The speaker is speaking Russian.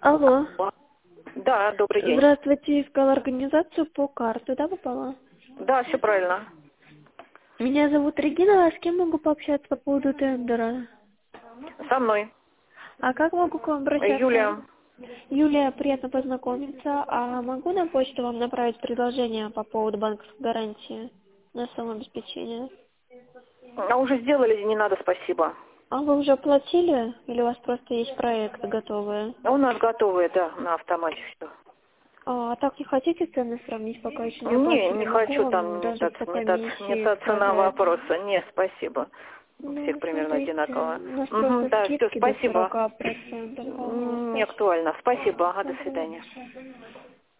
Алло. Да, добрый день. Здравствуйте, искала организацию по карте, да, попала? Да, все правильно. Меня зовут Регина, а с кем могу пообщаться по поводу тендера? Со мной. А как могу к вам обращаться? Юлия. Юлия, приятно познакомиться. А могу на почту вам направить предложение по поводу банковской гарантии на самообеспечение? А уже сделали, не надо, спасибо. А вы уже оплатили? Или у вас просто есть проекты готовые? А у нас готовые, да, на автомате все. А так не хотите цены сравнить, пока еще не Не оплатили? Могу хочу, вам там даже по не комиссии та цена сказать. вопроса. Не, спасибо. У всех Ну, примерно смотрите, одинаково. у нас Угу, просто да, все, скидки до спасибо. 40%. Ага, Не спасибо. актуально. Спасибо, ага, до Ага. свидания.